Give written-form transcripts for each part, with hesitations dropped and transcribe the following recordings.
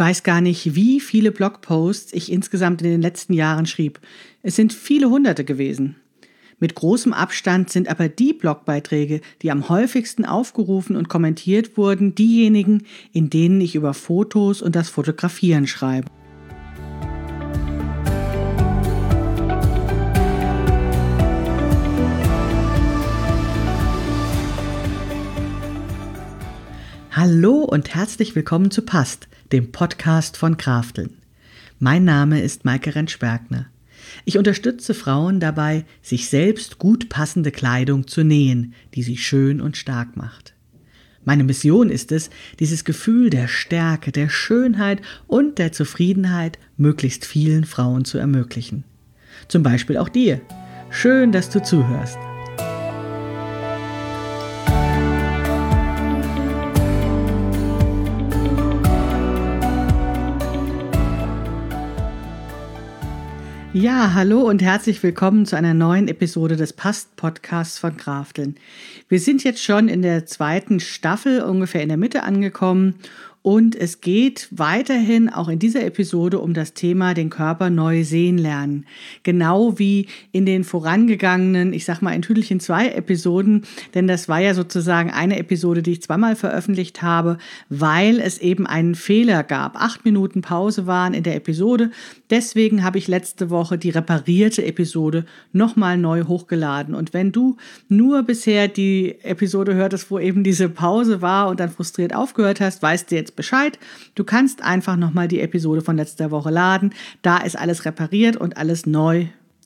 weiß gar nicht, wie viele Blogposts ich insgesamt in den letzten Jahren schrieb. Es sind viele Hunderte gewesen. Mit großem Abstand sind aber die Blogbeiträge, die am häufigsten aufgerufen und kommentiert wurden, diejenigen, in denen ich über Fotos und das Fotografieren schreibe. Hallo und herzlich willkommen zu Passt, dem Podcast von Krafteln. Mein Name ist Maike Rentsch-Bergner. Ich unterstütze Frauen dabei, sich selbst gut passende Kleidung zu nähen, die sie schön und stark macht. Meine Mission ist es, dieses Gefühl der Stärke, der Schönheit und der Zufriedenheit möglichst vielen Frauen zu ermöglichen. Zum Beispiel auch dir. Schön, dass du zuhörst. Ja, hallo und herzlich willkommen zu einer neuen Episode des Passt-Podcasts von Krafteln. Wir sind jetzt schon in der 2. Staffel, ungefähr in der Mitte angekommen. Und es geht weiterhin auch in dieser Episode um das Thema den Körper neu sehen lernen. Genau wie in den vorangegangenen, ich sag mal in Tüdelchen 2 Episoden, denn das war ja sozusagen eine Episode, die ich zweimal veröffentlicht habe, weil es eben einen Fehler gab. 8 Minuten Pause waren in der Episode. Deswegen habe ich letzte Woche die reparierte Episode nochmal neu hochgeladen. Und wenn du nur bisher die Episode hörtest, wo eben diese Pause war und dann frustriert aufgehört hast, weißt du jetzt Bescheid. Du kannst einfach nochmal die Episode von letzter Woche laden. Da ist alles repariert und alles neu.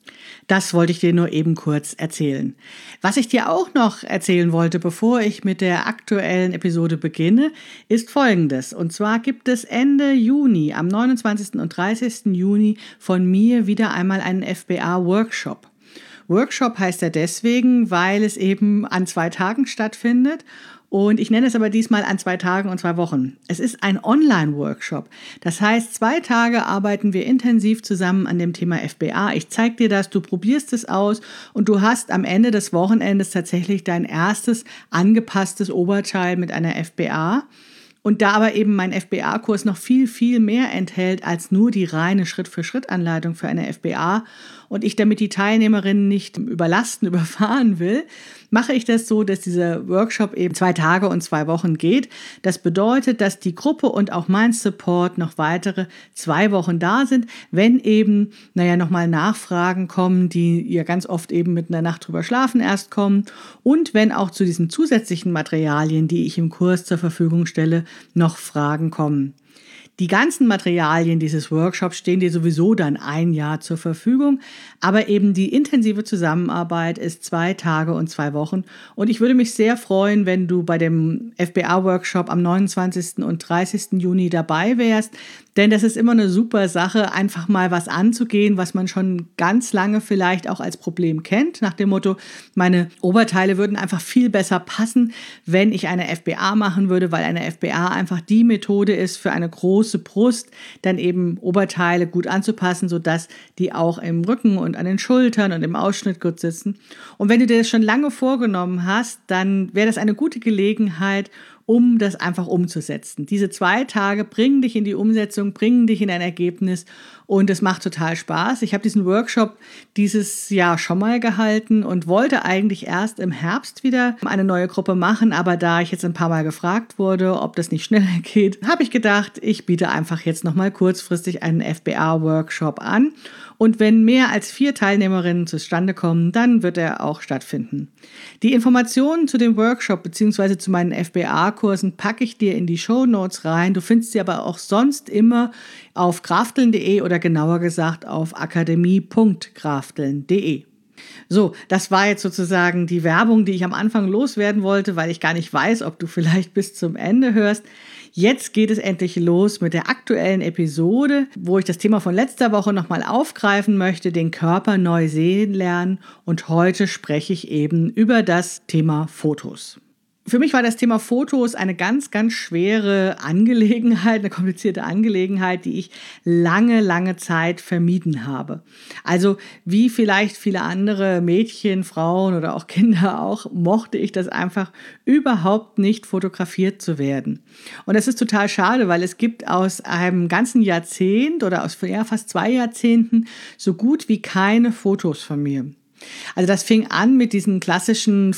Das wollte ich dir nur eben kurz erzählen. Was ich dir auch noch erzählen wollte, bevor ich mit der aktuellen Episode beginne, ist Folgendes. Und zwar gibt es Ende Juni, am 29. und 30. Juni von mir wieder einmal einen FBA-Workshop. Workshop heißt er deswegen, weil es eben an 2 Tagen stattfindet. Und ich nenne es aber diesmal an 2 Tagen und 2 Wochen. Es ist ein Online-Workshop. Das heißt, 2 Tage arbeiten wir intensiv zusammen an dem Thema FBA. Ich zeige dir das, du probierst es aus und du hast am Ende des Wochenendes tatsächlich dein erstes angepasstes Oberteil mit einer FBA. Und da aber eben mein FBA-Kurs noch viel, viel mehr enthält als nur die reine Schritt-für-Schritt-Anleitung für eine FBA und ich damit die Teilnehmerinnen nicht überfahren will, mache ich das so, dass dieser Workshop eben 2 Tage und 2 Wochen geht. Das bedeutet, dass die Gruppe und auch mein Support noch weitere 2 Wochen da sind, wenn eben, nochmal Nachfragen kommen, die ja ganz oft eben mit einer Nacht drüber schlafen erst kommen und wenn auch zu diesen zusätzlichen Materialien, die ich im Kurs zur Verfügung stelle, noch Fragen kommen. Die ganzen Materialien dieses Workshops stehen dir sowieso dann 1 Jahr zur Verfügung, aber eben die intensive Zusammenarbeit ist 2 Tage und 2 Wochen und ich würde mich sehr freuen, wenn du bei dem FBA-Workshop am 29. und 30. Juni dabei wärst, denn das ist immer eine super Sache, einfach mal was anzugehen, was man schon ganz lange vielleicht auch als Problem kennt, nach dem Motto, meine Oberteile würden einfach viel besser passen, wenn ich eine FBA machen würde, weil eine FBA einfach die Methode ist für eine große Brust, dann eben Oberteile gut anzupassen, sodass die auch im Rücken und an den Schultern und im Ausschnitt gut sitzen. Und wenn du dir das schon lange vorgenommen hast, dann wäre das eine gute Gelegenheit, um das einfach umzusetzen. Diese 2 Tage bringen dich in die Umsetzung, bringen dich in ein Ergebnis und es macht total Spaß. Ich habe diesen Workshop dieses Jahr schon mal gehalten und wollte eigentlich erst im Herbst wieder eine neue Gruppe machen, aber da ich jetzt ein paar Mal gefragt wurde, ob das nicht schneller geht, habe ich gedacht, ich biete einfach jetzt nochmal kurzfristig einen FBA-Workshop an. Und wenn mehr als 4 Teilnehmerinnen zustande kommen, dann wird er auch stattfinden. Die Informationen zu dem Workshop bzw. zu meinen FBA-Kursen packe ich dir in die Shownotes rein. Du findest sie aber auch sonst immer auf krafteln.de oder genauer gesagt auf akademie.krafteln.de. So, das war jetzt sozusagen die Werbung, die ich am Anfang loswerden wollte, weil ich gar nicht weiß, ob du vielleicht bis zum Ende hörst. Jetzt geht es endlich los mit der aktuellen Episode, wo ich das Thema von letzter Woche nochmal aufgreifen möchte, den Körper neu sehen lernen. Und heute spreche ich eben über das Thema Fotos. Für mich war das Thema Fotos eine ganz, ganz schwere Angelegenheit, eine komplizierte Angelegenheit, die ich lange, lange Zeit vermieden habe. Also wie vielleicht viele andere Mädchen, Frauen oder auch Kinder auch, mochte ich das einfach überhaupt nicht, fotografiert zu werden. Und das ist total schade, weil es gibt aus einem ganzen Jahrzehnt oder aus fast 2 Jahrzehnten so gut wie keine Fotos von mir. Also das fing an mit diesen klassischen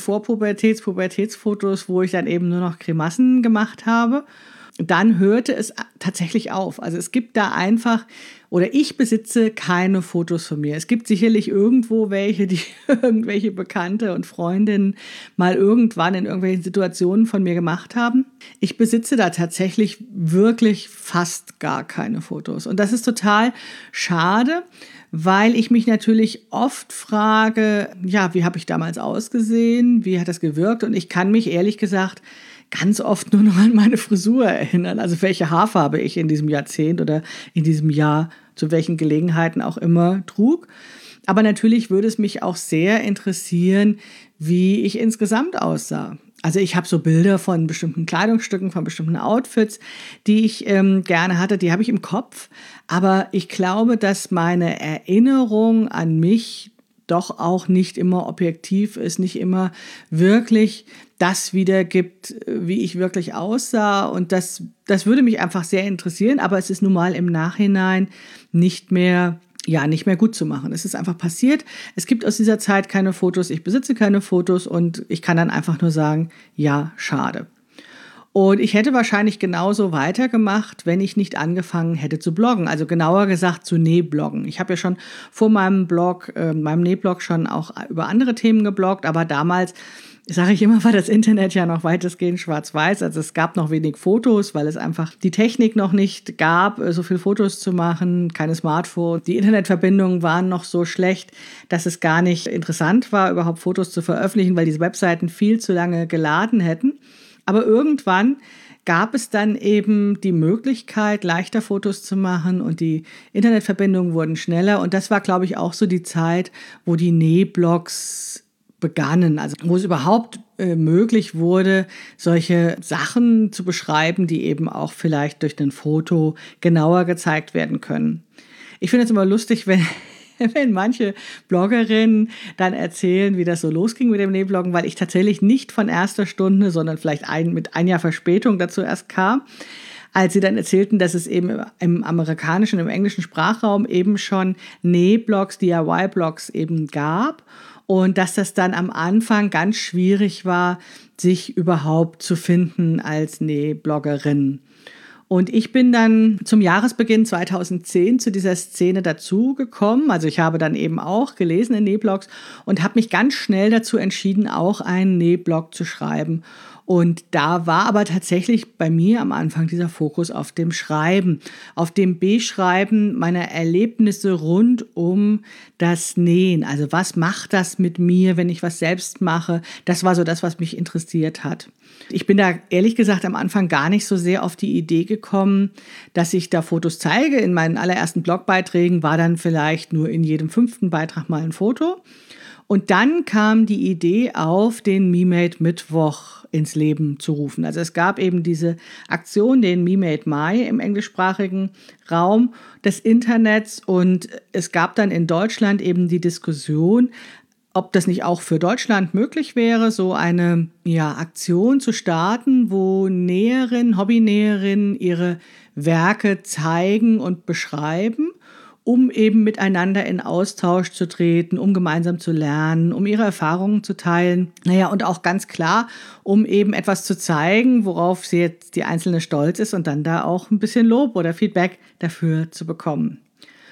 Pubertätsfotos, wo ich dann eben nur noch Grimassen gemacht habe. Dann hörte es tatsächlich auf. Also es gibt da einfach, oder ich besitze keine Fotos von mir. Es gibt sicherlich irgendwo welche, die irgendwelche Bekannte und Freundinnen mal irgendwann in irgendwelchen Situationen von mir gemacht haben. Ich besitze da tatsächlich wirklich fast gar keine Fotos. Und das ist total schade, weil ich mich natürlich oft frage, ja, wie habe ich damals ausgesehen? Wie hat das gewirkt? Und ich kann mich ehrlich gesagt ganz oft nur noch an meine Frisur erinnern. Also welche Haarfarbe ich in diesem Jahrzehnt oder in diesem Jahr zu welchen Gelegenheiten auch immer trug. Aber natürlich würde es mich auch sehr interessieren, wie ich insgesamt aussah. Also ich habe so Bilder von bestimmten Kleidungsstücken, von bestimmten Outfits, die ich gerne hatte, die habe ich im Kopf. Aber ich glaube, dass meine Erinnerung an mich doch auch nicht immer objektiv ist, nicht immer wirklich das wiedergibt, wie ich wirklich aussah. Und das würde mich einfach sehr interessieren. Aber es ist nun mal im Nachhinein nicht mehr gut zu machen. Es ist einfach passiert. Es gibt aus dieser Zeit keine Fotos. Ich besitze keine Fotos und ich kann dann einfach nur sagen, ja, schade. Und ich hätte wahrscheinlich genauso weitergemacht, wenn ich nicht angefangen hätte zu bloggen. Also genauer gesagt zu Nähbloggen. Ich habe ja schon vor meinem Nähblog schon auch über andere Themen gebloggt, aber damals, sage ich immer, war das Internet ja noch weitestgehend schwarz-weiß. Also es gab noch wenig Fotos, weil es einfach die Technik noch nicht gab, so viel Fotos zu machen, keine Smartphones. Die Internetverbindungen waren noch so schlecht, dass es gar nicht interessant war, überhaupt Fotos zu veröffentlichen, weil diese Webseiten viel zu lange geladen hätten. Aber irgendwann gab es dann eben die Möglichkeit, leichter Fotos zu machen und die Internetverbindungen wurden schneller. Und das war, glaube ich, auch so die Zeit, wo die Nähblogs begannen, also wo es überhaupt möglich wurde, solche Sachen zu beschreiben, die eben auch vielleicht durch ein Foto genauer gezeigt werden können. Ich finde es immer lustig, wenn manche Bloggerinnen dann erzählen, wie das so losging mit dem Nähbloggen, weil ich tatsächlich nicht von erster Stunde, sondern vielleicht mit ein Jahr Verspätung dazu erst kam, als sie dann erzählten, dass es eben im amerikanischen, im englischen Sprachraum eben schon Nähblogs, DIY-Blogs eben gab und dass das dann am Anfang ganz schwierig war, sich überhaupt zu finden als Nähbloggerin. Und ich bin dann zum Jahresbeginn 2010 zu dieser Szene dazugekommen. Also ich habe dann eben auch gelesen in Nähblogs und habe mich ganz schnell dazu entschieden, auch einen Nähblog zu schreiben. Und da war aber tatsächlich bei mir am Anfang dieser Fokus auf dem Schreiben, auf dem Beschreiben meiner Erlebnisse rund um das Nähen. Also was macht das mit mir, wenn ich was selbst mache? Das war so das, was mich interessiert hat. Ich bin da ehrlich gesagt am Anfang gar nicht so sehr auf die Idee gekommen, dass ich da Fotos zeige. In meinen allerersten Blogbeiträgen war dann vielleicht nur in jedem 5. Beitrag mal ein Foto. Und dann kam die Idee auf, den Me-Made Mittwoch ins Leben zu rufen. Also es gab eben diese Aktion, den Me-Made Mai im englischsprachigen Raum des Internets. Und es gab dann in Deutschland eben die Diskussion, ob das nicht auch für Deutschland möglich wäre, so eine Aktion zu starten, wo Hobbynäherinnen ihre Werke zeigen und beschreiben, um eben miteinander in Austausch zu treten, um gemeinsam zu lernen, um ihre Erfahrungen zu teilen. Und auch ganz klar, um eben etwas zu zeigen, worauf sie jetzt die Einzelne stolz ist und dann da auch ein bisschen Lob oder Feedback dafür zu bekommen.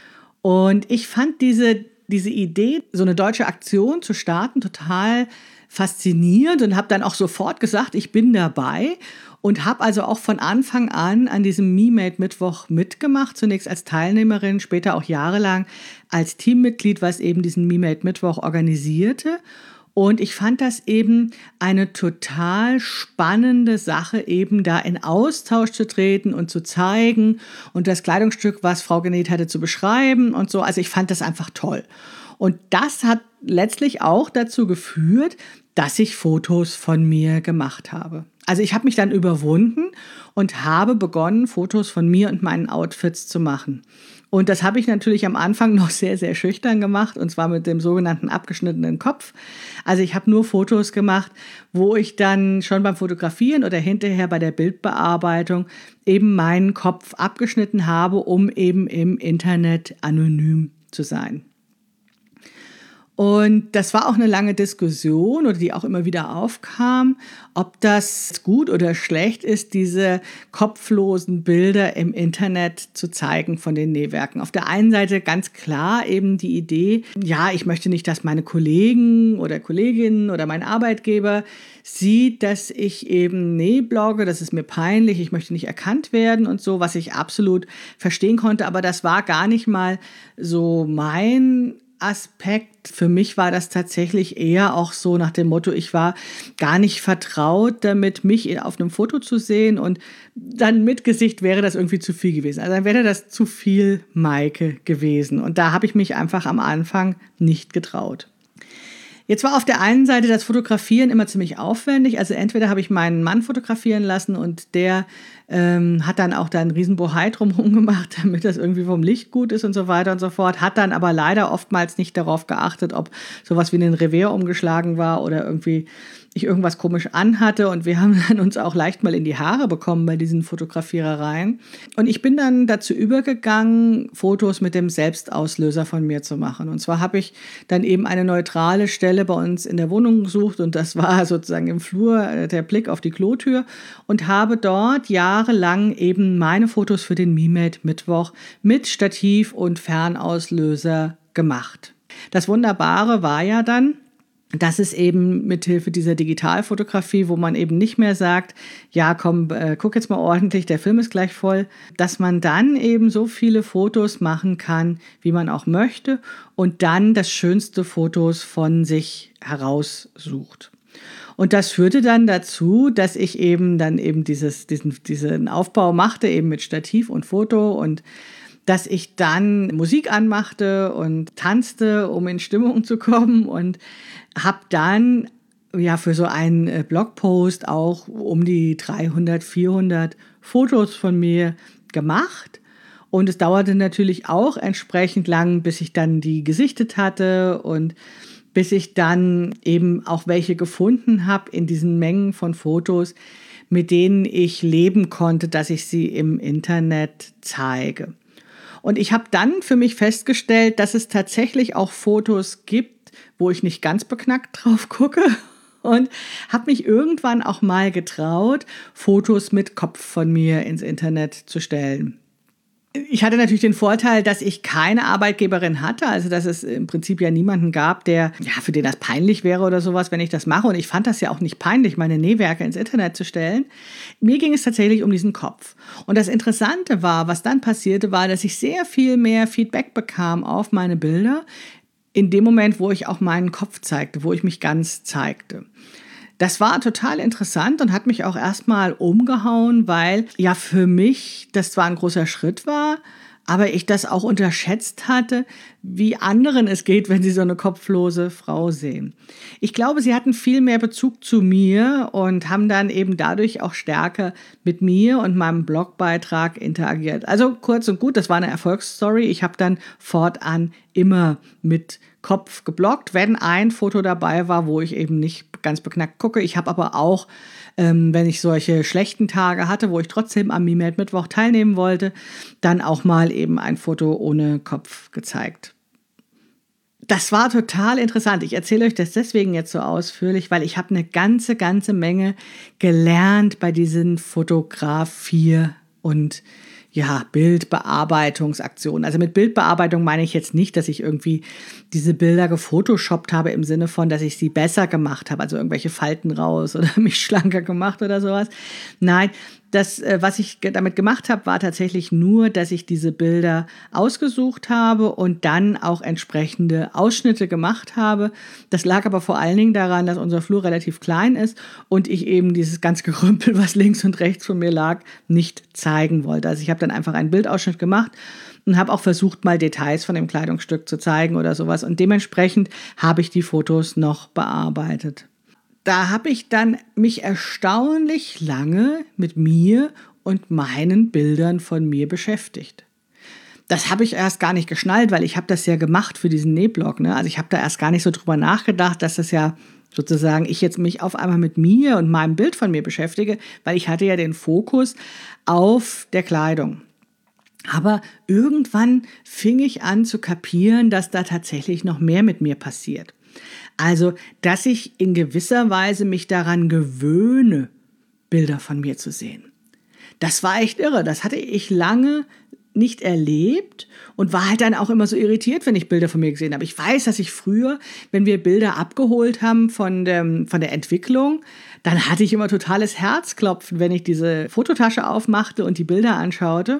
Und ich fand diese Idee, so eine deutsche Aktion zu starten, total faszinierend und habe dann auch sofort gesagt, ich bin dabei und habe also auch von Anfang an diesem Me-Made Mittwoch mitgemacht, zunächst als Teilnehmerin, später auch jahrelang als Teammitglied, was eben diesen Me-Made Mittwoch organisierte. Und ich fand das eben eine total spannende Sache, eben da in Austausch zu treten und zu zeigen und das Kleidungsstück, was Frau genäht hatte, zu beschreiben und so. Also ich fand das einfach toll. Und das hat letztlich auch dazu geführt, dass ich Fotos von mir gemacht habe. Also ich habe mich dann überwunden und habe begonnen, Fotos von mir und meinen Outfits zu machen. Und das habe ich natürlich am Anfang noch sehr, sehr schüchtern gemacht, und zwar mit dem sogenannten abgeschnittenen Kopf. Also ich habe nur Fotos gemacht, wo ich dann schon beim Fotografieren oder hinterher bei der Bildbearbeitung eben meinen Kopf abgeschnitten habe, um eben im Internet anonym zu sein. Und das war auch eine lange Diskussion, oder die auch immer wieder aufkam, ob das gut oder schlecht ist, diese kopflosen Bilder im Internet zu zeigen von den Nähwerken. Auf der einen Seite ganz klar eben die Idee, ja, ich möchte nicht, dass meine Kollegen oder Kolleginnen oder mein Arbeitgeber sieht, dass ich eben nähblogge, das ist mir peinlich, ich möchte nicht erkannt werden und so, was ich absolut verstehen konnte, aber das war gar nicht mal so mein Aspekt. Für mich war das tatsächlich eher auch so nach dem Motto, ich war gar nicht vertraut damit, mich auf einem Foto zu sehen, und dann mit Gesicht wäre das irgendwie zu viel gewesen. Also dann wäre das zu viel Maike gewesen, und da habe ich mich einfach am Anfang nicht getraut. Jetzt war auf der einen Seite das Fotografieren immer ziemlich aufwendig. Also entweder habe ich meinen Mann fotografieren lassen, und der hat dann auch da einen riesen Bohai drumherum gemacht, damit das irgendwie vom Licht gut ist und so weiter und so fort. Hat dann aber leider oftmals nicht darauf geachtet, ob sowas wie ein Revers umgeschlagen war oder irgendwie ich irgendwas komisch anhatte, und wir haben dann uns auch leicht mal in die Haare bekommen bei diesen Fotografierereien. Und ich bin dann dazu übergegangen, Fotos mit dem Selbstauslöser von mir zu machen. Und zwar habe ich dann eben eine neutrale Stelle bei uns in der Wohnung gesucht, und das war sozusagen im Flur der Blick auf die Klotür, und habe dort jahrelang eben meine Fotos für den Me-Made Mittwoch mit Stativ und Fernauslöser gemacht. Das Wunderbare war ja dann, dass es eben mithilfe dieser Digitalfotografie, wo man eben nicht mehr sagt, ja komm, guck jetzt mal ordentlich, der Film ist gleich voll, dass man dann eben so viele Fotos machen kann, wie man auch möchte, und dann das schönste Fotos von sich heraussucht. Und das führte dann dazu, dass ich eben dann eben diesen Aufbau machte, eben mit Stativ und Foto, und dass ich dann Musik anmachte und tanzte, um in Stimmung zu kommen, und habe dann ja für so einen Blogpost auch um die 300, 400 Fotos von mir gemacht. Und es dauerte natürlich auch entsprechend lang, bis ich dann die gesichtet hatte und bis ich dann eben auch welche gefunden habe in diesen Mengen von Fotos, mit denen ich leben konnte, dass ich sie im Internet zeige. Und ich habe dann für mich festgestellt, dass es tatsächlich auch Fotos gibt, wo ich nicht ganz beknackt drauf gucke, und habe mich irgendwann auch mal getraut, Fotos mit Kopf von mir ins Internet zu stellen. Ich hatte natürlich den Vorteil, dass ich keine Arbeitgeberin hatte, also dass es im Prinzip ja niemanden gab, für den das peinlich wäre oder sowas, wenn ich das mache. Und ich fand das ja auch nicht peinlich, meine Nähwerke ins Internet zu stellen. Mir ging es tatsächlich um diesen Kopf. Und das Interessante war, was dann passierte, war, dass ich sehr viel mehr Feedback bekam auf meine Bilder, in dem Moment, wo ich auch meinen Kopf zeigte, wo ich mich ganz zeigte. Das war total interessant und hat mich auch erstmal umgehauen, weil ja für mich das zwar ein großer Schritt war, aber ich das auch unterschätzt hatte, wie anderen es geht, wenn sie so eine kopflose Frau sehen. Ich glaube, sie hatten viel mehr Bezug zu mir und haben dann eben dadurch auch stärker mit mir und meinem Blogbeitrag interagiert. Also kurz und gut, das war eine Erfolgsstory. Ich habe dann fortan immer mit Kopf gebloggt, wenn ein Foto dabei war, wo ich eben nicht ganz beknackt gucke. Ich habe aber auch, wenn ich solche schlechten Tage hatte, wo ich trotzdem am Me-Made Mittwoch teilnehmen wollte, dann auch mal eben ein Foto ohne Kopf gezeigt. Das war total interessant. Ich erzähle euch das deswegen jetzt so ausführlich, weil ich habe eine ganze Menge gelernt bei diesen Fotografier- und Bildbearbeitungsaktionen. Also mit Bildbearbeitung meine ich jetzt nicht, dass ich irgendwie diese Bilder gefotoshoppt habe im Sinne von, dass ich sie besser gemacht habe, also irgendwelche Falten raus oder mich schlanker gemacht oder sowas. Nein, das, was ich damit gemacht habe, war tatsächlich nur, dass ich diese Bilder ausgesucht habe und dann auch entsprechende Ausschnitte gemacht habe. Das lag aber vor allen Dingen daran, dass unser Flur relativ klein ist und ich eben dieses ganze Gerümpel, was links und rechts von mir lag, nicht zeigen wollte. Also ich habe dann einfach einen Bildausschnitt gemacht und habe auch versucht, mal Details von dem Kleidungsstück zu zeigen oder sowas. Und dementsprechend habe ich die Fotos noch bearbeitet. da habe ich dann mich erstaunlich lange mit mir und meinen Bildern von mir beschäftigt. Das habe ich erst gar nicht geschnallt, weil ich habe das ja gemacht für diesen Nähblog. Ne? Also ich habe da erst gar nicht so drüber nachgedacht, dass das ja sozusagen ich jetzt mich auf einmal mit mir und meinem Bild von mir beschäftige, weil ich hatte ja den Fokus auf der Kleidung. Aber irgendwann fing ich an zu kapieren, dass da tatsächlich noch mehr mit mir passiert. Also, dass ich in gewisser Weise mich daran gewöhne, Bilder von mir zu sehen. Das war echt irre. Das hatte ich lange nicht erlebt und war halt dann auch immer so irritiert, wenn ich Bilder von mir gesehen habe. Ich weiß, dass ich früher, wenn wir Bilder abgeholt haben von der Entwicklung, dann hatte ich immer totales Herzklopfen, wenn ich diese Fototasche aufmachte und die Bilder anschaute.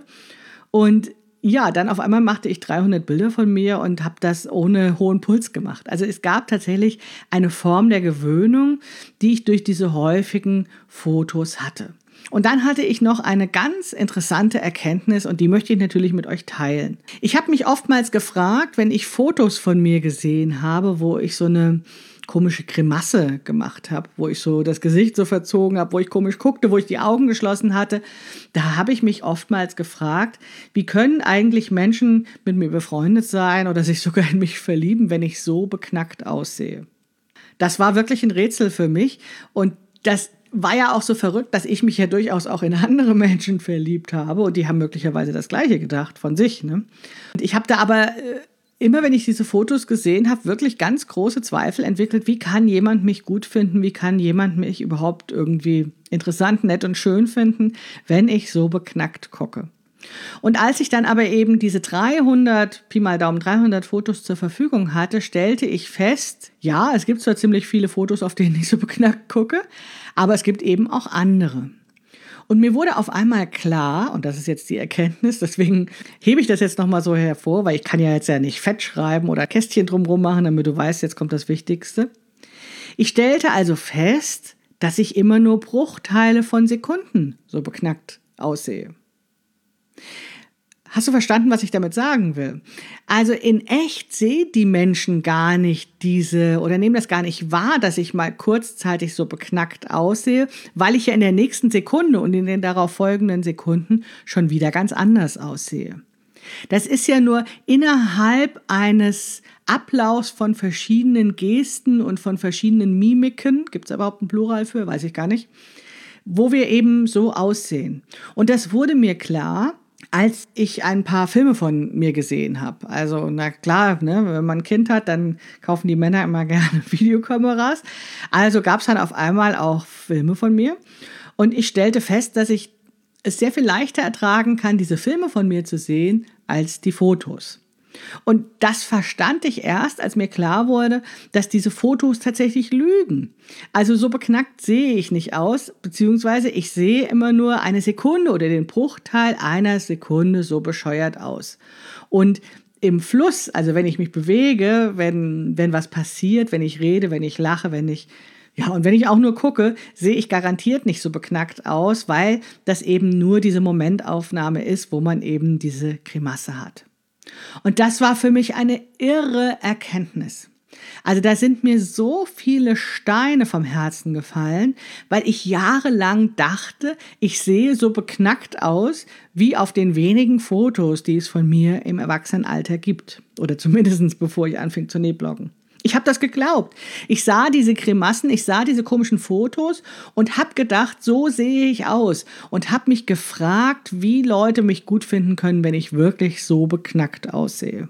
Und ja, dann auf einmal machte ich 300 Bilder von mir und habe das ohne hohen Puls gemacht. Also es gab tatsächlich eine Form der Gewöhnung, die ich durch diese häufigen Fotos hatte. Und dann hatte ich noch eine ganz interessante Erkenntnis und die möchte ich natürlich mit euch teilen. Ich habe mich oftmals gefragt, wenn ich Fotos von mir gesehen habe, wo ich so eine komische Grimasse gemacht habe, wo ich so das Gesicht so verzogen habe, wo ich komisch guckte, wo ich die Augen geschlossen hatte, da habe ich mich oftmals gefragt, wie können eigentlich Menschen mit mir befreundet sein oder sich sogar in mich verlieben, wenn ich so beknackt aussehe? Das war wirklich ein Rätsel für mich und das war ja auch so verrückt, dass ich mich ja durchaus auch in andere Menschen verliebt habe und die haben möglicherweise das Gleiche gedacht von sich. Ne? Und ich habe da aber immer, wenn ich diese Fotos gesehen habe, wirklich ganz große Zweifel entwickelt, wie kann jemand mich gut finden, wie kann jemand mich überhaupt irgendwie interessant, nett und schön finden, wenn ich so beknackt gucke. Und als ich dann aber eben diese 300, Pi mal Daumen 300 Fotos zur Verfügung hatte, stellte ich fest, ja, es gibt zwar ziemlich viele Fotos, auf denen ich so beknackt gucke, aber es gibt eben auch andere. Und mir wurde auf einmal klar, und das ist jetzt die Erkenntnis, deswegen hebe ich das jetzt nochmal so hervor, weil ich kann ja jetzt ja nicht fett schreiben oder Kästchen drumherum machen, damit du weißt, jetzt kommt das Wichtigste. Ich stellte also fest, dass ich immer nur Bruchteile von Sekunden so beknackt aussehe. Hast du verstanden, was ich damit sagen will? Also in echt sehen die Menschen gar nicht oder nehmen das gar nicht wahr, dass ich mal kurzzeitig so beknackt aussehe, weil ich ja in der nächsten Sekunde und in den darauf folgenden Sekunden schon wieder ganz anders aussehe. Das ist ja nur innerhalb eines Ablaufs von verschiedenen Gesten und von verschiedenen Mimiken, gibt es überhaupt ein Plural für, weiß ich gar nicht, wo wir eben so aussehen. Und das wurde mir klar, als ich ein paar Filme von mir gesehen habe. Also na klar, ne, wenn man ein Kind hat, dann kaufen die Männer immer gerne Videokameras. Also gab es dann auf einmal auch Filme von mir. Und ich stellte fest, dass ich es sehr viel leichter ertragen kann, diese Filme von mir zu sehen, als die Fotos. Und das verstand ich erst, als mir klar wurde, dass diese Fotos tatsächlich lügen. Also so beknackt sehe ich nicht aus, beziehungsweise ich sehe immer nur eine Sekunde oder den Bruchteil einer Sekunde so bescheuert aus. Und im Fluss, also wenn ich mich bewege, wenn was passiert, wenn ich rede, wenn ich lache, und wenn ich auch nur gucke, sehe ich garantiert nicht so beknackt aus, weil das eben nur diese Momentaufnahme ist, wo man eben diese Grimasse hat. Und das war für mich eine irre Erkenntnis. Also da sind mir so viele Steine vom Herzen gefallen, weil ich jahrelang dachte, ich sehe so beknackt aus, wie auf den wenigen Fotos, die es von mir im Erwachsenenalter gibt. Oder zumindest bevor ich anfing zu nähbloggen. Ich habe das geglaubt. Ich sah diese Grimassen, ich sah diese komischen Fotos und habe gedacht, so sehe ich aus. Und habe mich gefragt, wie Leute mich gut finden können, wenn ich wirklich so beknackt aussehe.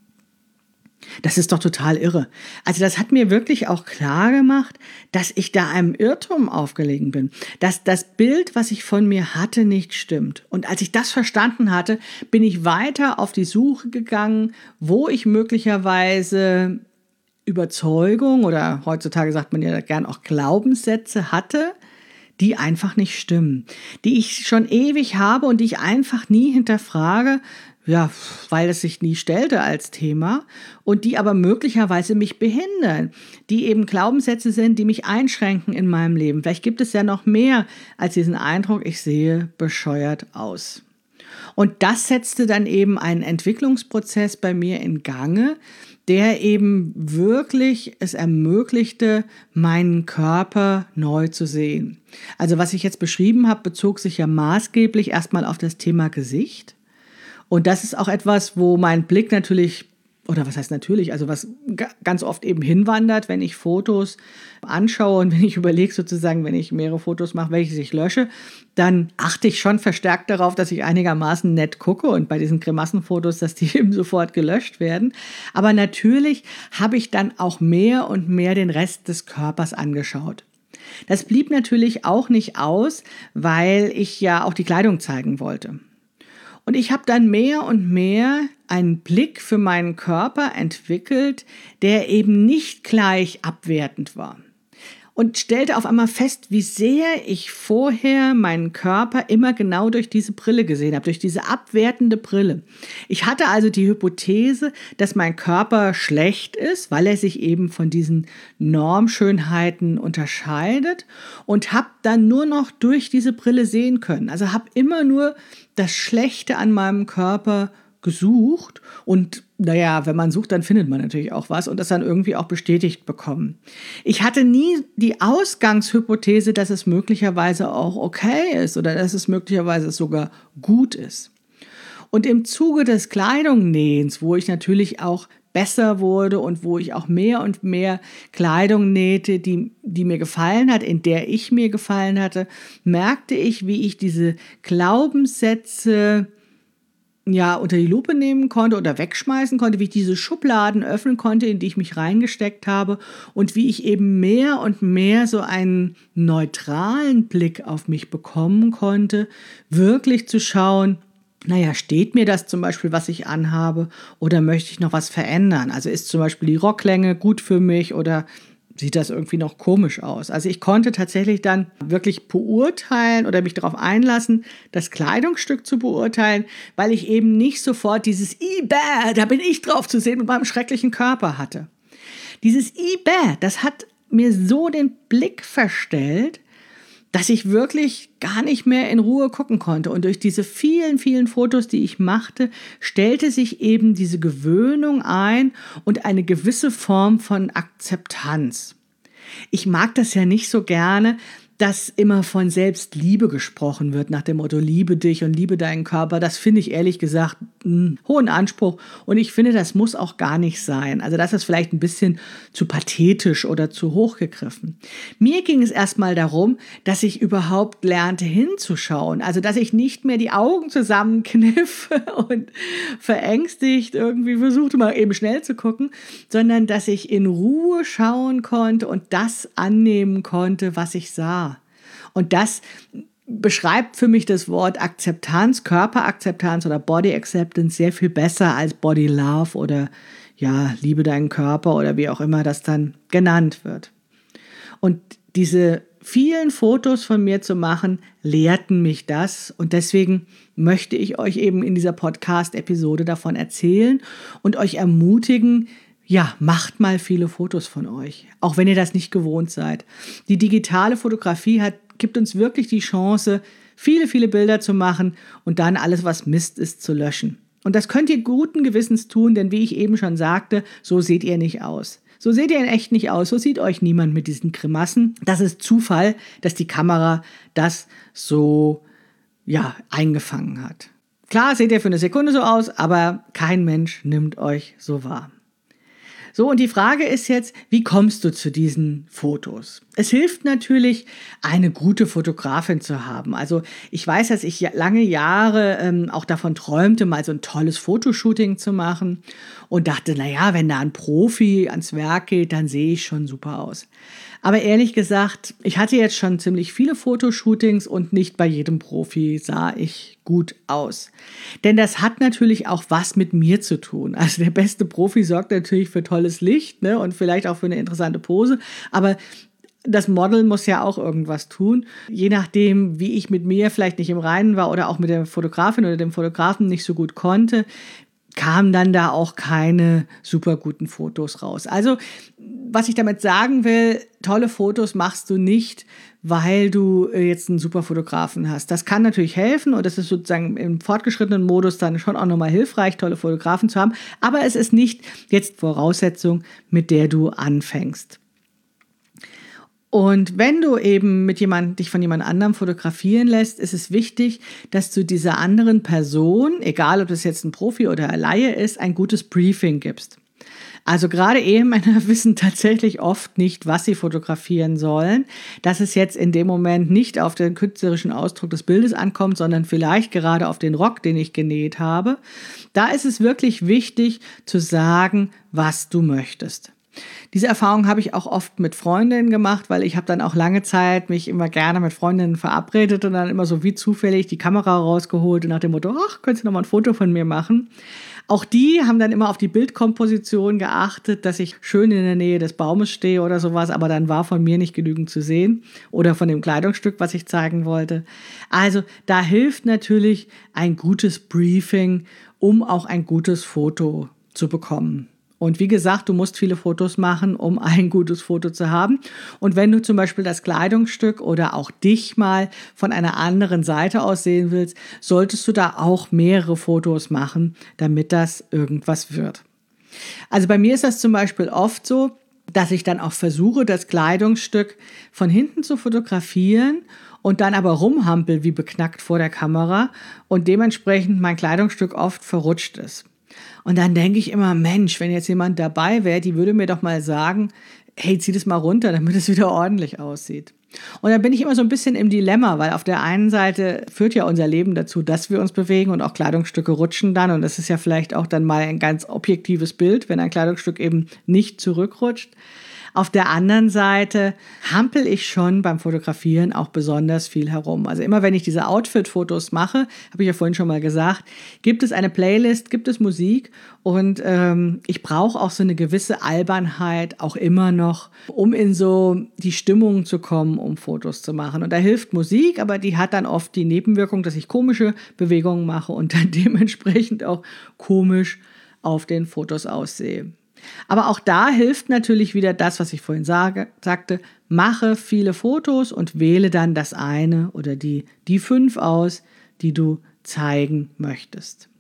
Das ist doch total irre. Also das hat mir wirklich auch klar gemacht, dass ich da einem Irrtum aufgelegen bin. Dass das Bild, was ich von mir hatte, nicht stimmt. Und als ich das verstanden hatte, bin ich weiter auf die Suche gegangen, wo ich möglicherweise Überzeugung oder heutzutage sagt man ja gern auch Glaubenssätze hatte, die einfach nicht stimmen, die ich schon ewig habe und die ich einfach nie hinterfrage, ja, weil es sich nie stellte als Thema und die aber möglicherweise mich behindern, die eben Glaubenssätze sind, die mich einschränken in meinem Leben. Vielleicht gibt es ja noch mehr als diesen Eindruck, ich sehe bescheuert aus. Und das setzte dann eben einen Entwicklungsprozess bei mir in Gange, der eben wirklich es ermöglichte, meinen Körper neu zu sehen. Also was ich jetzt beschrieben habe, bezog sich ja maßgeblich erstmal auf das Thema Gesicht. Und das ist auch etwas, wo mein Blick natürlich, oder was heißt natürlich, also was ganz oft eben hinwandert, wenn ich Fotos anschaue und wenn ich überlege sozusagen, wenn ich mehrere Fotos mache, welche ich lösche, dann achte ich schon verstärkt darauf, dass ich einigermaßen nett gucke und bei diesen Grimassenfotos, dass die eben sofort gelöscht werden. Aber natürlich habe ich dann auch mehr und mehr den Rest des Körpers angeschaut. Das blieb natürlich auch nicht aus, weil ich ja auch die Kleidung zeigen wollte. Und ich habe dann mehr und mehr einen Blick für meinen Körper entwickelt, der eben nicht gleich abwertend war. Und stellte auf einmal fest, wie sehr ich vorher meinen Körper immer genau durch diese Brille gesehen habe, durch diese abwertende Brille. Ich hatte also die Hypothese, dass mein Körper schlecht ist, weil er sich eben von diesen Normschönheiten unterscheidet und habe dann nur noch durch diese Brille sehen können. Also habe immer nur das Schlechte an meinem Körper gesucht und naja, wenn man sucht, dann findet man natürlich auch was und das dann irgendwie auch bestätigt bekommen. Ich hatte nie die Ausgangshypothese, dass es möglicherweise auch okay ist oder dass es möglicherweise sogar gut ist. Und im Zuge des Kleidungnähens, wo ich natürlich auch besser wurde und wo ich auch mehr und mehr Kleidung nähte, die mir gefallen hat, in der ich mir gefallen hatte, merkte ich, wie ich diese Glaubenssätze unter die Lupe nehmen konnte oder wegschmeißen konnte, wie ich diese Schubladen öffnen konnte, in die ich mich reingesteckt habe und wie ich eben mehr und mehr so einen neutralen Blick auf mich bekommen konnte, wirklich zu schauen, steht mir das zum Beispiel, was ich anhabe, oder möchte ich noch was verändern? Also ist zum Beispiel die Rocklänge gut für mich oder sieht das irgendwie noch komisch aus? Also ich konnte tatsächlich dann wirklich beurteilen oder mich darauf einlassen, das Kleidungsstück zu beurteilen, weil ich eben nicht sofort dieses bäh, da bin ich drauf zu sehen mit meinem schrecklichen Körper hatte. Dieses bäh, das hat mir so den Blick verstellt, dass ich wirklich gar nicht mehr in Ruhe gucken konnte. Und durch diese vielen, vielen Fotos, die ich machte, stellte sich eben diese Gewöhnung ein und eine gewisse Form von Akzeptanz. Ich mag das ja nicht so gerne, dass immer von Selbstliebe gesprochen wird, nach dem Motto, liebe dich und liebe deinen Körper. Das finde ich ehrlich gesagt einen hohen Anspruch und ich finde, das muss auch gar nicht sein. Also das ist vielleicht ein bisschen zu pathetisch oder zu hochgegriffen. Mir ging es erstmal darum, dass ich überhaupt lernte hinzuschauen, also dass ich nicht mehr die Augen zusammenkniffe und verängstigt irgendwie versuchte, mal eben schnell zu gucken, sondern dass ich in Ruhe schauen konnte und das annehmen konnte, was ich sah. Und das beschreibt für mich das Wort Akzeptanz, Körperakzeptanz oder Body Acceptance sehr viel besser als Body Love oder liebe deinen Körper oder wie auch immer das dann genannt wird. Und diese vielen Fotos von mir zu machen, lehrten mich das und deswegen möchte ich euch eben in dieser Podcast-Episode davon erzählen und euch ermutigen, macht mal viele Fotos von euch, auch wenn ihr das nicht gewohnt seid. Die digitale Fotografie gibt uns wirklich die Chance, viele, viele Bilder zu machen und dann alles, was Mist ist, zu löschen. Und das könnt ihr guten Gewissens tun, denn wie ich eben schon sagte, so seht ihr nicht aus. So seht ihr in echt nicht aus, so sieht euch niemand mit diesen Grimassen. Das ist Zufall, dass die Kamera das so eingefangen hat. Klar seht ihr für eine Sekunde so aus, aber kein Mensch nimmt euch so wahr. So, und die Frage ist jetzt, wie kommst du zu diesen Fotos? Es hilft natürlich, eine gute Fotografin zu haben. Also ich weiß, dass ich lange Jahre auch davon träumte, mal so ein tolles Fotoshooting zu machen und dachte, wenn da ein Profi ans Werk geht, dann sehe ich schon super aus. Aber ehrlich gesagt, ich hatte jetzt schon ziemlich viele Fotoshootings und nicht bei jedem Profi sah ich gut aus. Denn das hat natürlich auch was mit mir zu tun. Also der beste Profi sorgt natürlich für tolles Licht, ne, und vielleicht auch für eine interessante Pose, aber das Model muss ja auch irgendwas tun. Je nachdem, wie ich mit mir vielleicht nicht im Reinen war oder auch mit der Fotografin oder dem Fotografen nicht so gut konnte, kamen dann da auch keine super guten Fotos raus. Also, was ich damit sagen will, tolle Fotos machst du nicht, weil du jetzt einen super Fotografen hast. Das kann natürlich helfen und das ist sozusagen im fortgeschrittenen Modus dann schon auch nochmal hilfreich, tolle Fotografen zu haben. Aber es ist nicht jetzt Voraussetzung, mit der du anfängst. Und wenn du eben dich von jemand anderem fotografieren lässt, ist es wichtig, dass du dieser anderen Person, egal ob das jetzt ein Profi oder ein Laie ist, ein gutes Briefing gibst. Also gerade Ehemänner wissen tatsächlich oft nicht, was sie fotografieren sollen, dass es jetzt in dem Moment nicht auf den künstlerischen Ausdruck des Bildes ankommt, sondern vielleicht gerade auf den Rock, den ich genäht habe. Da ist es wirklich wichtig zu sagen, was du möchtest. Diese Erfahrung habe ich auch oft mit Freundinnen gemacht, weil ich habe dann auch lange Zeit mich immer gerne mit Freundinnen verabredet und dann immer so wie zufällig die Kamera rausgeholt und nach dem Motto, ach, könntest du noch mal ein Foto von mir machen? Auch die haben dann immer auf die Bildkomposition geachtet, dass ich schön in der Nähe des Baumes stehe oder sowas, aber dann war von mir nicht genügend zu sehen oder von dem Kleidungsstück, was ich zeigen wollte. Also da hilft natürlich ein gutes Briefing, um auch ein gutes Foto zu bekommen. Und wie gesagt, du musst viele Fotos machen, um ein gutes Foto zu haben. Und wenn du zum Beispiel das Kleidungsstück oder auch dich mal von einer anderen Seite aus sehen willst, solltest du da auch mehrere Fotos machen, damit das irgendwas wird. Also bei mir ist das zum Beispiel oft so, dass ich dann auch versuche, das Kleidungsstück von hinten zu fotografieren und dann aber rumhampel wie beknackt vor der Kamera und dementsprechend mein Kleidungsstück oft verrutscht ist. Und dann denke ich immer, Mensch, wenn jetzt jemand dabei wäre, die würde mir doch mal sagen, hey, zieh das mal runter, damit es wieder ordentlich aussieht. Und dann bin ich immer so ein bisschen im Dilemma, weil auf der einen Seite führt ja unser Leben dazu, dass wir uns bewegen und auch Kleidungsstücke rutschen dann. Und das ist ja vielleicht auch dann mal ein ganz objektives Bild, wenn ein Kleidungsstück eben nicht zurückrutscht. Auf der anderen Seite hampel ich schon beim Fotografieren auch besonders viel herum. Also immer wenn ich diese Outfit-Fotos mache, habe ich ja vorhin schon mal gesagt, gibt es eine Playlist, gibt es Musik und ich brauche auch so eine gewisse Albernheit auch immer noch, um in so die Stimmung zu kommen, um Fotos zu machen. Und da hilft Musik, aber die hat dann oft die Nebenwirkung, dass ich komische Bewegungen mache und dann dementsprechend auch komisch auf den Fotos aussehe. Aber auch da hilft natürlich wieder das, was ich vorhin sagte, mache viele Fotos und wähle dann das eine oder die 5 aus, die du zeigen möchtest.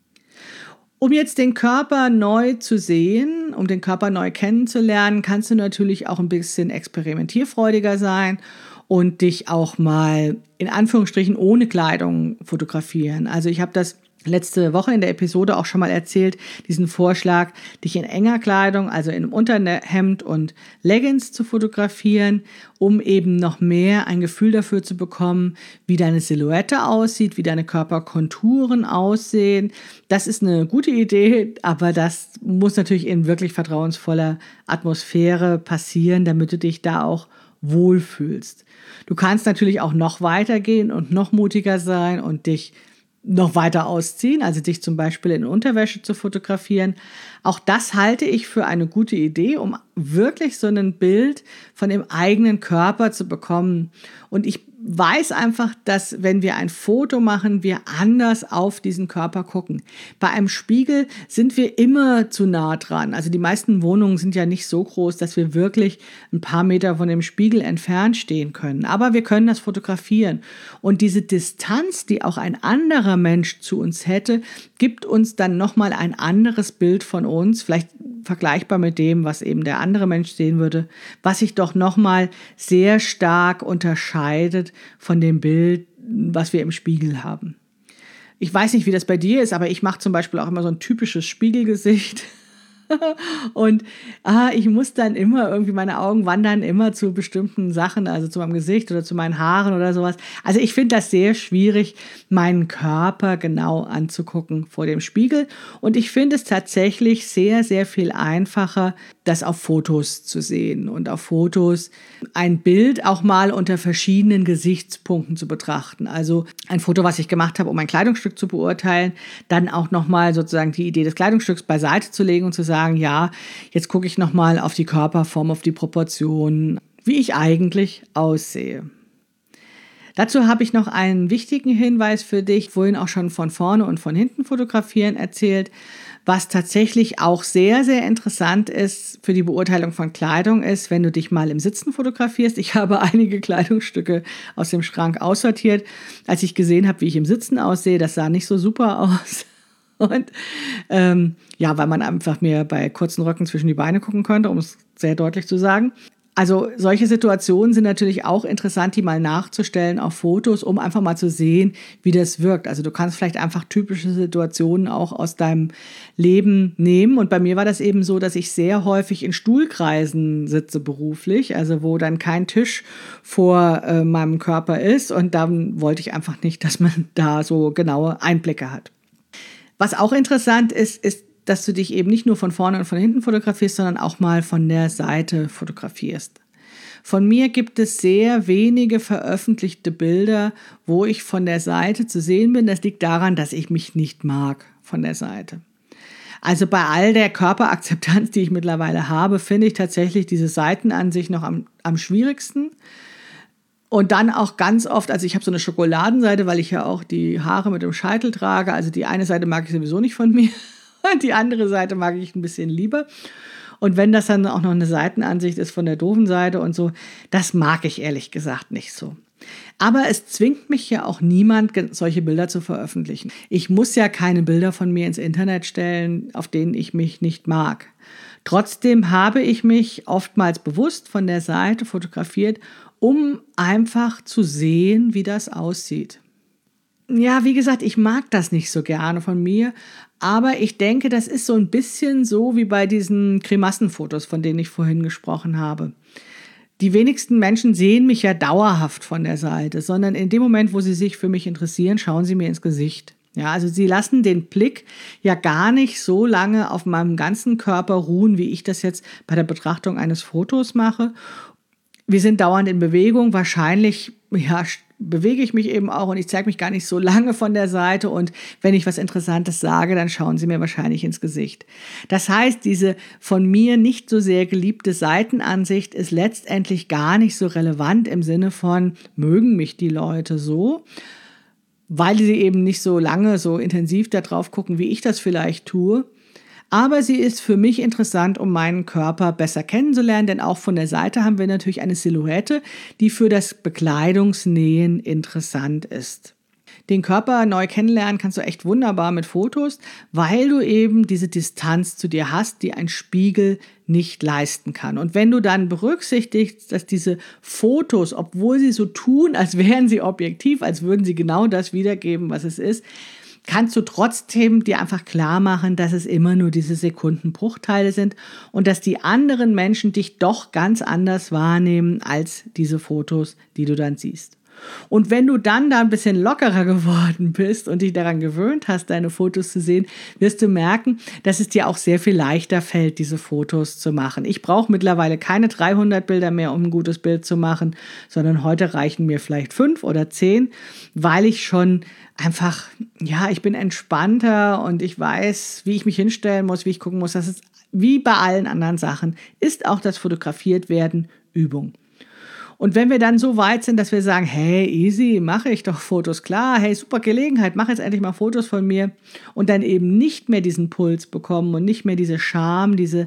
Um jetzt den Körper neu zu sehen, um den Körper neu kennenzulernen, kannst du natürlich auch ein bisschen experimentierfreudiger sein und dich auch mal in Anführungsstrichen ohne Kleidung fotografieren. Also ich habe das letzte Woche in der Episode auch schon mal erzählt, diesen Vorschlag, dich in enger Kleidung, also in einem Unterhemd und Leggings zu fotografieren, um eben noch mehr ein Gefühl dafür zu bekommen, wie deine Silhouette aussieht, wie deine Körperkonturen aussehen. Das ist eine gute Idee, aber das muss natürlich in wirklich vertrauensvoller Atmosphäre passieren, damit du dich da auch wohlfühlst. Du kannst natürlich auch noch weitergehen und noch mutiger sein und dich noch weiter ausziehen, also dich zum Beispiel in Unterwäsche zu fotografieren. Auch das halte ich für eine gute Idee, um wirklich so ein Bild von dem eigenen Körper zu bekommen. Und ich weiß einfach, dass wenn wir ein Foto machen, wir anders auf diesen Körper gucken. Bei einem Spiegel sind wir immer zu nah dran. Also die meisten Wohnungen sind ja nicht so groß, dass wir wirklich ein paar Meter von dem Spiegel entfernt stehen können. Aber wir können das fotografieren. Und diese Distanz, die auch ein anderer Mensch zu uns hätte, gibt uns dann nochmal ein anderes Bild von uns, vielleicht vergleichbar mit dem, was eben der andere Mensch sehen würde, was sich doch nochmal sehr stark unterscheidet von dem Bild, was wir im Spiegel haben. Ich weiß nicht, wie das bei dir ist, aber ich mache zum Beispiel auch immer so ein typisches Spiegelgesicht. Und ich muss dann immer irgendwie, meine Augen wandern immer zu bestimmten Sachen, also zu meinem Gesicht oder zu meinen Haaren oder sowas. Also ich finde das sehr schwierig, meinen Körper genau anzugucken vor dem Spiegel. Und ich finde es tatsächlich sehr, sehr viel einfacher, das auf Fotos zu sehen und auf Fotos ein Bild auch mal unter verschiedenen Gesichtspunkten zu betrachten. Also ein Foto, was ich gemacht habe, um ein Kleidungsstück zu beurteilen, dann auch nochmal sozusagen die Idee des Kleidungsstücks beiseite zu legen und zu sagen, ja, jetzt gucke ich nochmal auf die Körperform, auf die Proportionen, wie ich eigentlich aussehe. Dazu habe ich noch einen wichtigen Hinweis für dich, vorhin auch schon von vorne und von hinten fotografieren erzählt. Was tatsächlich auch sehr, sehr interessant ist für die Beurteilung von Kleidung ist, wenn du dich mal im Sitzen fotografierst. Ich habe einige Kleidungsstücke aus dem Schrank aussortiert, als ich gesehen habe, wie ich im Sitzen aussehe. Das sah nicht so super aus. Und weil man einfach mir bei kurzen Röcken zwischen die Beine gucken könnte, um es sehr deutlich zu sagen. Also solche Situationen sind natürlich auch interessant, die mal nachzustellen auf Fotos, um einfach mal zu sehen, wie das wirkt. Also du kannst vielleicht einfach typische Situationen auch aus deinem Leben nehmen. Und bei mir war das eben so, dass ich sehr häufig in Stuhlkreisen sitze beruflich, also wo dann kein Tisch vor meinem Körper ist. Und dann wollte ich einfach nicht, dass man da so genaue Einblicke hat. Was auch interessant ist, dass du dich eben nicht nur von vorne und von hinten fotografierst, sondern auch mal von der Seite fotografierst. Von mir gibt es sehr wenige veröffentlichte Bilder, wo ich von der Seite zu sehen bin. Das liegt daran, dass ich mich nicht mag von der Seite. Also bei all der Körperakzeptanz, die ich mittlerweile habe, finde ich tatsächlich diese Seitenansicht noch am schwierigsten. Und dann auch ganz oft, also ich habe so eine Schokoladenseite, weil ich ja auch die Haare mit dem Scheitel trage. Also die eine Seite mag ich sowieso nicht von mir und die andere Seite mag ich ein bisschen lieber. Und wenn das dann auch noch eine Seitenansicht ist von der doofen Seite und so, das mag ich ehrlich gesagt nicht so. Aber es zwingt mich ja auch niemand, solche Bilder zu veröffentlichen. Ich muss ja keine Bilder von mir ins Internet stellen, auf denen ich mich nicht mag. Trotzdem habe ich mich oftmals bewusst von der Seite fotografiert, um einfach zu sehen, wie das aussieht. Ja, wie gesagt, ich mag das nicht so gerne von mir, aber ich denke, das ist so ein bisschen so wie bei diesen Grimassenfotos, von denen ich vorhin gesprochen habe. Die wenigsten Menschen sehen mich ja dauerhaft von der Seite, sondern in dem Moment, wo sie sich für mich interessieren, schauen sie mir ins Gesicht. Ja, also sie lassen den Blick ja gar nicht so lange auf meinem ganzen Körper ruhen, wie ich das jetzt bei der Betrachtung eines Fotos mache. Wir sind dauernd in Bewegung, wahrscheinlich bewege ich mich eben auch und ich zeige mich gar nicht so lange von der Seite und wenn ich was Interessantes sage, dann schauen sie mir wahrscheinlich ins Gesicht. Das heißt, diese von mir nicht so sehr geliebte Seitenansicht ist letztendlich gar nicht so relevant im Sinne von, mögen mich die Leute so, weil sie eben nicht so lange, so intensiv da drauf gucken, wie ich das vielleicht tue. Aber sie ist für mich interessant, um meinen Körper besser kennenzulernen, denn auch von der Seite haben wir natürlich eine Silhouette, die für das Bekleidungsnähen interessant ist. Den Körper neu kennenlernen kannst du echt wunderbar mit Fotos, weil du eben diese Distanz zu dir hast, die ein Spiegel nicht leisten kann. Und wenn du dann berücksichtigst, dass diese Fotos, obwohl sie so tun, als wären sie objektiv, als würden sie genau das wiedergeben, was es ist, kannst du trotzdem dir einfach klar machen, dass es immer nur diese Sekundenbruchteile sind und dass die anderen Menschen dich doch ganz anders wahrnehmen als diese Fotos, die du dann siehst. Und wenn du dann da ein bisschen lockerer geworden bist und dich daran gewöhnt hast, deine Fotos zu sehen, wirst du merken, dass es dir auch sehr viel leichter fällt, diese Fotos zu machen. Ich brauche mittlerweile keine 300 Bilder mehr, um ein gutes Bild zu machen, sondern heute reichen mir vielleicht 5 oder 10, weil ich schon einfach, ich bin entspannter und ich weiß, wie ich mich hinstellen muss, wie ich gucken muss. Das ist wie bei allen anderen Sachen, ist auch das Fotografiert-Werden Übung. Und wenn wir dann so weit sind, dass wir sagen, hey, easy, mache ich doch Fotos, klar, hey, super Gelegenheit, mach jetzt endlich mal Fotos von mir und dann eben nicht mehr diesen Puls bekommen und nicht mehr diese Scham, diese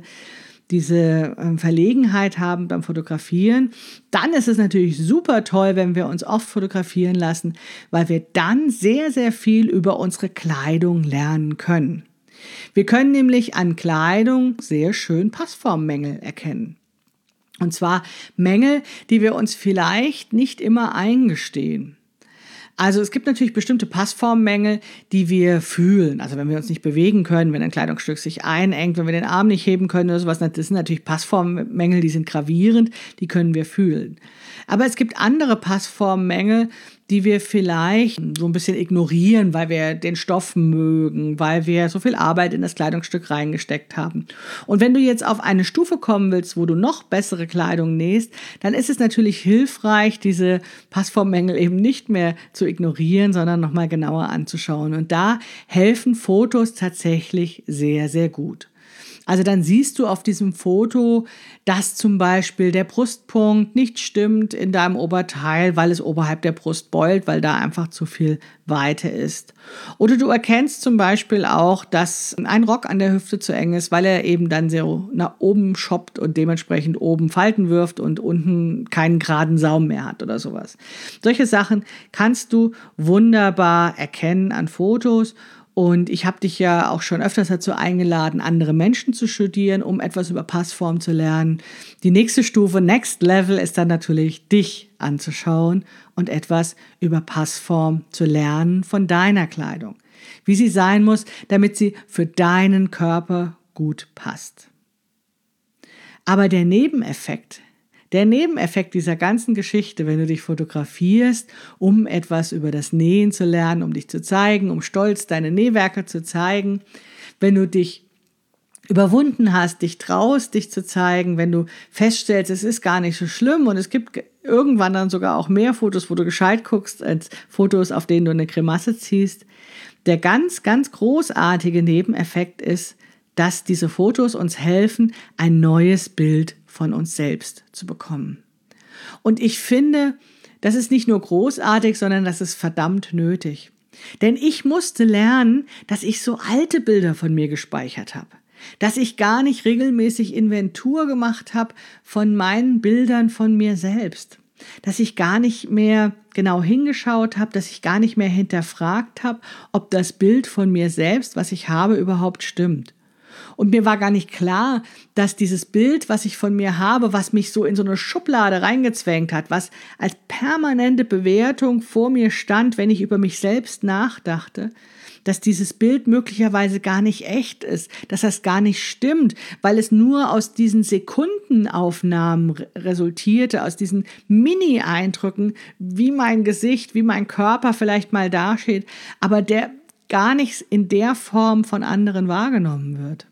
Verlegenheit haben beim Fotografieren, dann ist es natürlich super toll, wenn wir uns oft fotografieren lassen, weil wir dann sehr, sehr viel über unsere Kleidung lernen können. Wir können nämlich an Kleidung sehr schön Passformmängel erkennen. Und zwar Mängel, die wir uns vielleicht nicht immer eingestehen. Also es gibt natürlich bestimmte Passformmängel, die wir fühlen. Also wenn wir uns nicht bewegen können, wenn ein Kleidungsstück sich einengt, wenn wir den Arm nicht heben können oder sowas, das sind natürlich Passformmängel, die sind gravierend, die können wir fühlen. Aber es gibt andere Passformmängel, die wir vielleicht so ein bisschen ignorieren, weil wir den Stoff mögen, weil wir so viel Arbeit in das Kleidungsstück reingesteckt haben. Und wenn du jetzt auf eine Stufe kommen willst, wo du noch bessere Kleidung nähst, dann ist es natürlich hilfreich, diese Passformmängel eben nicht mehr zu ignorieren, sondern nochmal genauer anzuschauen. Und da helfen Fotos tatsächlich sehr, sehr gut. Also dann siehst du auf diesem Foto, dass zum Beispiel der Brustpunkt nicht stimmt in deinem Oberteil, weil es oberhalb der Brust beult, weil da einfach zu viel Weite ist. Oder du erkennst zum Beispiel auch, dass ein Rock an der Hüfte zu eng ist, weil er eben dann so nach oben schoppt und dementsprechend oben Falten wirft und unten keinen geraden Saum mehr hat oder sowas. Solche Sachen kannst du wunderbar erkennen an Fotos. Und ich habe dich ja auch schon öfters dazu eingeladen, andere Menschen zu studieren, um etwas über Passform zu lernen. Die nächste Stufe, Next Level, ist dann natürlich, dich anzuschauen und etwas über Passform zu lernen von deiner Kleidung. Wie sie sein muss, damit sie für deinen Körper gut passt. Aber der Nebeneffekt dieser ganzen Geschichte, wenn du dich fotografierst, um etwas über das Nähen zu lernen, um dich zu zeigen, um stolz deine Nähwerke zu zeigen, wenn du dich überwunden hast, dich traust, dich zu zeigen, wenn du feststellst, es ist gar nicht so schlimm und es gibt irgendwann dann sogar auch mehr Fotos, wo du gescheit guckst, als Fotos, auf denen du eine Grimasse ziehst. Der ganz, ganz großartige Nebeneffekt ist, dass diese Fotos uns helfen, ein neues Bild von uns selbst zu bekommen. Und ich finde, das ist nicht nur großartig, sondern das ist verdammt nötig. Denn ich musste lernen, dass ich so alte Bilder von mir gespeichert habe. Dass ich gar nicht regelmäßig Inventur gemacht habe von meinen Bildern von mir selbst. Dass ich gar nicht mehr genau hingeschaut habe, dass ich gar nicht mehr hinterfragt habe, ob das Bild von mir selbst, was ich habe, überhaupt stimmt. Und mir war gar nicht klar, dass dieses Bild, was ich von mir habe, was mich so in so eine Schublade reingezwängt hat, was als permanente Bewertung vor mir stand, wenn ich über mich selbst nachdachte, dass dieses Bild möglicherweise gar nicht echt ist, dass das gar nicht stimmt, weil es nur aus diesen Sekundenaufnahmen resultierte, aus diesen Mini-Eindrücken, wie mein Gesicht, wie mein Körper vielleicht mal dasteht, aber der gar nicht in der Form von anderen wahrgenommen wird.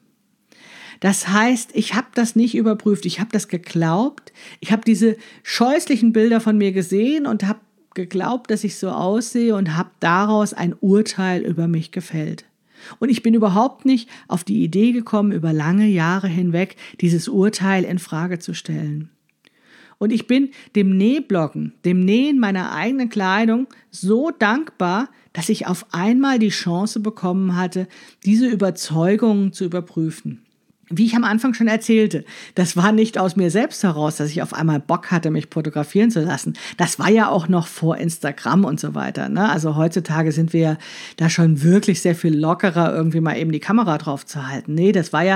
Das heißt, ich habe das nicht überprüft, ich habe das geglaubt, ich habe diese scheußlichen Bilder von mir gesehen und habe geglaubt, dass ich so aussehe und habe daraus ein Urteil über mich gefällt. Und ich bin überhaupt nicht auf die Idee gekommen, über lange Jahre hinweg dieses Urteil in Frage zu stellen. Und ich bin dem Nähbloggen, dem Nähen meiner eigenen Kleidung so dankbar, dass ich auf einmal die Chance bekommen hatte, diese Überzeugungen zu überprüfen. Wie ich am Anfang schon erzählte, das war nicht aus mir selbst heraus, dass ich auf einmal Bock hatte, mich fotografieren zu lassen. Das war ja auch noch vor Instagram und so weiter, ne? Also heutzutage sind wir ja da schon wirklich sehr viel lockerer, irgendwie mal eben die Kamera drauf zu halten. Nee, das war ja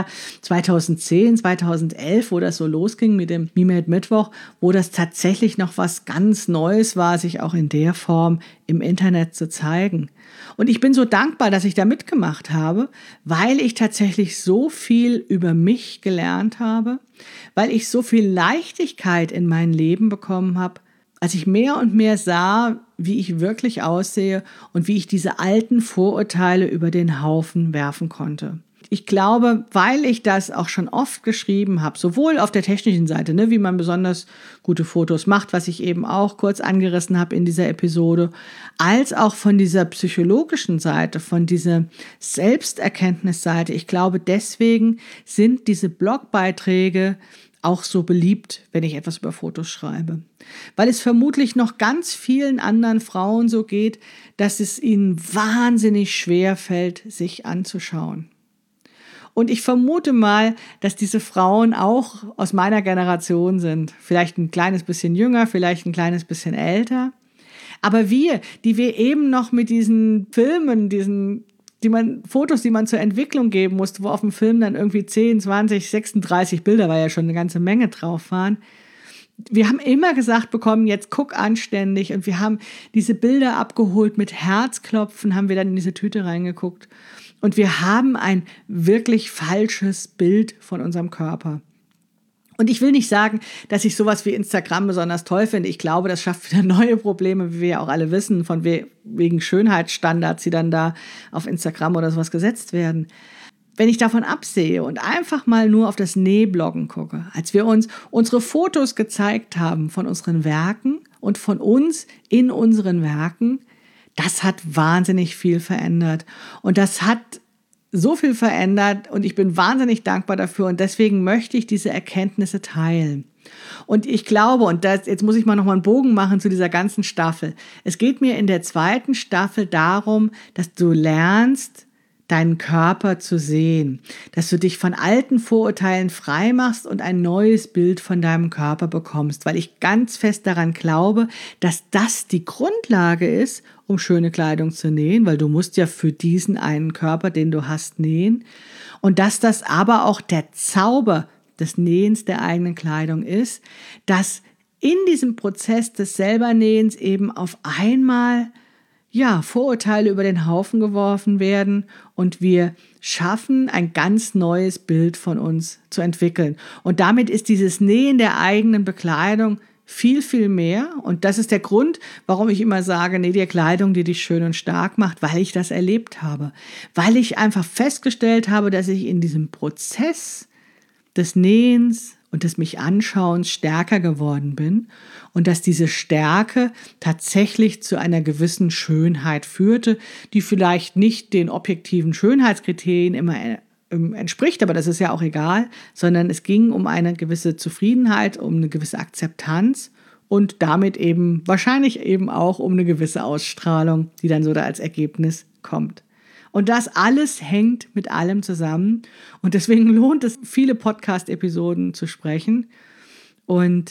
2010, 2011, wo das so losging mit dem Me-Made Mittwoch, wo das tatsächlich noch was ganz Neues war, sich auch in der Form im Internet zu zeigen. Und ich bin so dankbar, dass ich da mitgemacht habe, weil ich tatsächlich so viel über mich gelernt habe, weil ich so viel Leichtigkeit in mein Leben bekommen habe, als ich mehr und mehr sah, wie ich wirklich aussehe und wie ich diese alten Vorurteile über den Haufen werfen konnte. Ich glaube, weil ich das auch schon oft geschrieben habe, sowohl auf der technischen Seite, ne, wie man besonders gute Fotos macht, was ich eben auch kurz angerissen habe in dieser Episode, als auch von dieser psychologischen Seite, von dieser Selbsterkenntnisseite. Ich glaube, deswegen sind diese Blogbeiträge auch so beliebt, wenn ich etwas über Fotos schreibe. Weil es vermutlich noch ganz vielen anderen Frauen so geht, dass es ihnen wahnsinnig schwer fällt, sich anzuschauen. Und ich vermute mal, dass diese Frauen auch aus meiner Generation sind. Vielleicht ein kleines bisschen jünger, vielleicht ein kleines bisschen älter. Aber wir, die wir eben noch mit diesen Filmen, Fotos, die man zur Entwicklung geben musste, wo auf dem Film dann irgendwie 10, 20, 36 Bilder, war ja schon eine ganze Menge drauf waren. Wir haben immer gesagt bekommen, jetzt guck anständig, und wir haben diese Bilder abgeholt mit Herzklopfen, haben wir dann in diese Tüte reingeguckt. Und wir haben ein wirklich falsches Bild von unserem Körper. Und ich will nicht sagen, dass ich sowas wie Instagram besonders toll finde. Ich glaube, das schafft wieder neue Probleme, wie wir ja auch alle wissen, von wegen Schönheitsstandards, die dann da auf Instagram oder sowas gesetzt werden. Wenn ich davon absehe und einfach mal nur auf das Nähbloggen gucke, als wir uns unsere Fotos gezeigt haben von unseren Werken und von uns in unseren Werken, das hat wahnsinnig viel verändert. Und das hat so viel verändert und ich bin wahnsinnig dankbar dafür und deswegen möchte ich diese Erkenntnisse teilen. Und ich glaube, jetzt muss ich mal nochmal einen Bogen machen zu dieser ganzen Staffel. Es geht mir in der 2. Staffel darum, dass du lernst, deinen Körper zu sehen, dass du dich von alten Vorurteilen frei machst und ein neues Bild von deinem Körper bekommst, weil ich ganz fest daran glaube, dass das die Grundlage ist, um schöne Kleidung zu nähen, weil du musst ja für diesen einen Körper, den du hast, nähen und dass das aber auch der Zauber des Nähens der eigenen Kleidung ist, dass in diesem Prozess des Selbernähens eben auf einmal Vorurteile über den Haufen geworfen werden und wir schaffen, ein ganz neues Bild von uns zu entwickeln. Und damit ist dieses Nähen der eigenen Bekleidung viel, viel mehr. Und das ist der Grund, warum ich immer sage, näh dir Kleidung, die dich schön und stark macht, weil ich das erlebt habe. Weil ich einfach festgestellt habe, dass ich in diesem Prozess des Nähens und des mich Anschauens stärker geworden bin und dass diese Stärke tatsächlich zu einer gewissen Schönheit führte, die vielleicht nicht den objektiven Schönheitskriterien immer entspricht, aber das ist ja auch egal, sondern es ging um eine gewisse Zufriedenheit, um eine gewisse Akzeptanz und damit eben wahrscheinlich eben auch um eine gewisse Ausstrahlung, die dann so da als Ergebnis kommt. Und das alles hängt mit allem zusammen. Und deswegen lohnt es, viele Podcast-Episoden zu sprechen. Und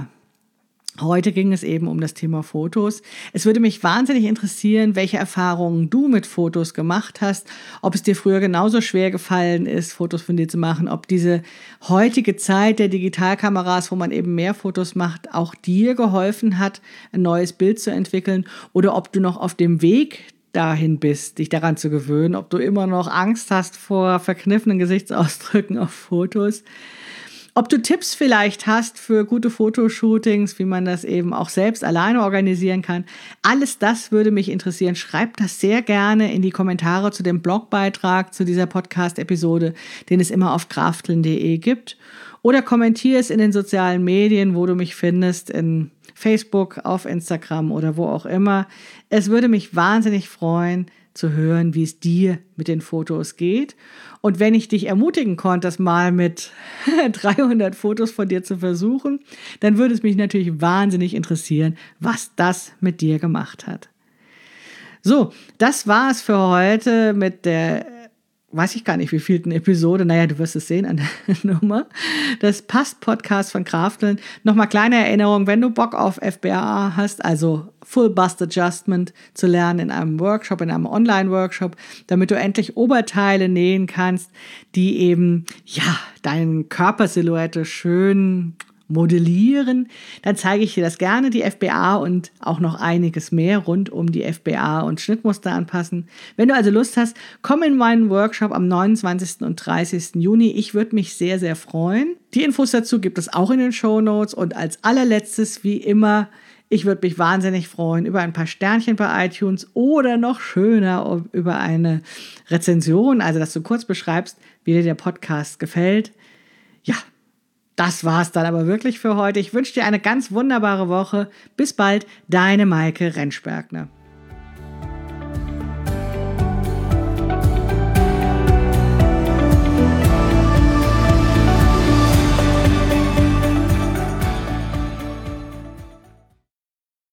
heute ging es eben um das Thema Fotos. Es würde mich wahnsinnig interessieren, welche Erfahrungen du mit Fotos gemacht hast, ob es dir früher genauso schwer gefallen ist, Fotos von dir zu machen, ob diese heutige Zeit der Digitalkameras, wo man eben mehr Fotos macht, auch dir geholfen hat, ein neues Bild zu entwickeln oder ob du noch auf dem Weg dahin bist, dich daran zu gewöhnen, ob du immer noch Angst hast vor verkniffenen Gesichtsausdrücken auf Fotos, ob du Tipps vielleicht hast für gute Fotoshootings, wie man das eben auch selbst alleine organisieren kann. Alles das würde mich interessieren. Schreib das sehr gerne in die Kommentare zu dem Blogbeitrag zu dieser Podcast-Episode, den es immer auf krafteln.de gibt. Oder kommentiere es in den sozialen Medien, wo du mich findest, in Facebook, auf Instagram oder wo auch immer. Es würde mich wahnsinnig freuen, zu hören, wie es dir mit den Fotos geht. Und wenn ich dich ermutigen konnte, das mal mit 300 Fotos von dir zu versuchen, dann würde es mich natürlich wahnsinnig interessieren, was das mit dir gemacht hat. So, das war es für heute mit der weiß ich gar nicht, wie vielten Episode, naja, du wirst es sehen an der Nummer, das Passt-Podcast von Krafteln. Nochmal kleine Erinnerung, wenn du Bock auf FBA hast, also Full Bust Adjustment zu lernen in einem Workshop, in einem Online-Workshop, damit du endlich Oberteile nähen kannst, die eben, deine Körpersilhouette schön modellieren, dann zeige ich dir das gerne, die FBA und auch noch einiges mehr rund um die FBA und Schnittmuster anpassen. Wenn du also Lust hast, komm in meinen Workshop am 29. und 30. Juni. Ich würde mich sehr, sehr freuen. Die Infos dazu gibt es auch in den Shownotes und als allerletztes, wie immer, ich würde mich wahnsinnig freuen über ein paar Sternchen bei iTunes oder noch schöner über eine Rezension, also dass du kurz beschreibst, wie dir der Podcast gefällt. Ja, das war's dann aber wirklich für heute. Ich wünsche dir eine ganz wunderbare Woche. Bis bald, deine Maike Rentschbergner.